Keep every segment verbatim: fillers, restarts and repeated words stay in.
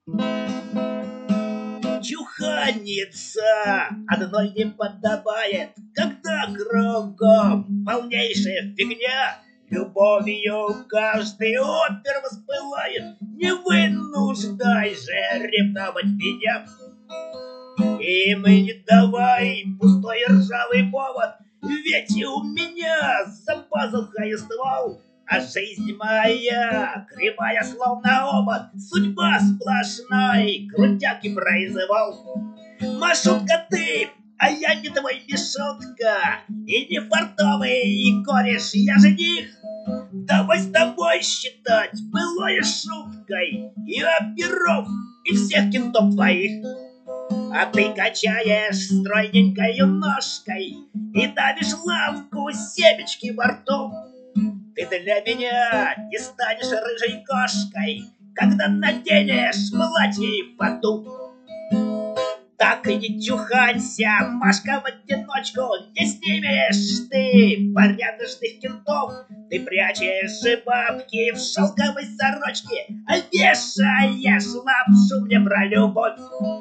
Чуханиться одной не подобает, когда кругом полнейшая фигня. Любовью каждый опер воспылает, не вынуждай же ревновать меня. И мы не давай пустой ржавый повод, ведь и у меня за пазухой ствол, а жизнь моя кривая, словно обод, судьба сплошной крутяк и произвол. Машутка ты, а я не твой Мишутка, и не фартовый кореш, я жених. Давай с тобой считать былое шуткой и оперов, и всех кентов твоих. А ты качаешь стройненькою ножкой и давишь лавку семечки во рту. Ты для меня не станешь рыжей кошкой, когда наденешь платье и фату. Так и не чуханься, Машка, в одиночку, не снимешь ты порядочных кентов. Ты прячешь бабки в шелковой сорочке, а вешаешь лапшу мне про любовь.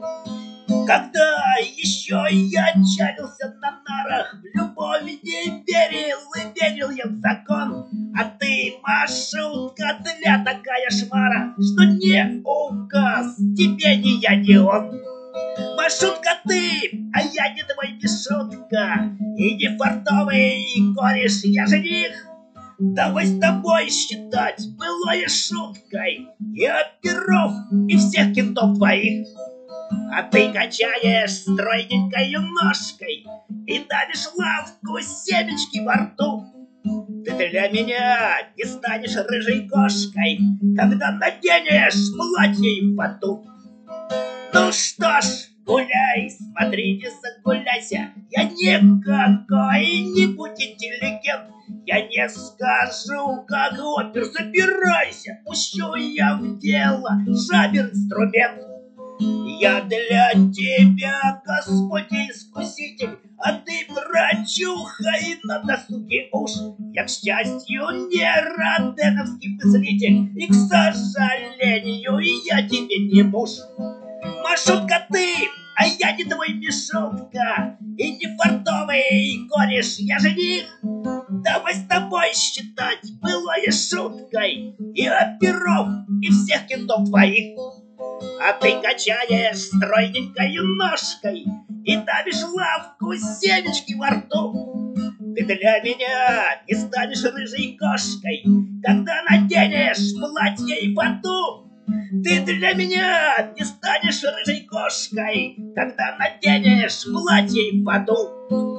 Когда еще я чалился на нарах, в любовь не верил и верил я в закон. А ты, Машутка, тля такая шмара, что не указ тебе ни я, ни он. Машутка ты, а я не твой Мишутка, и не фартовый кореш, я жених. Давай с тобой считать былое шуткой и оперов, и всех кентов твоих. А ты качаешь стройненькою ножкой и давишь лавку семечки во рту. Ты для меня не станешь рыжей кошкой, когда наденешь платье и фату. Ну что ж, гуляй, смотри, не загуляйся. Я никакой-нибудь интеллигент. Я не скажу, как опер, собирайся. Пущу я в дело жабер-инструмент. Я для тебя, Господь искуситель, а ты врачуха и на досуге уж. Я, к счастью, не роденовский мыслитель, и, к сожалению, я тебе не муж. Машутка ты, а я не твой Мишутка, и не фартовый кореш, я жених. Давай с тобой считать былое шуткой и оперов, и всех кентов твоих. А ты качаешь стройненькою ножкой и давишь лавку семечки во рту. Ты для меня не станешь рыжей кошкой, когда наденешь платье и фату. Ты для меня не станешь рыжей кошкой, когда наденешь платье и фату.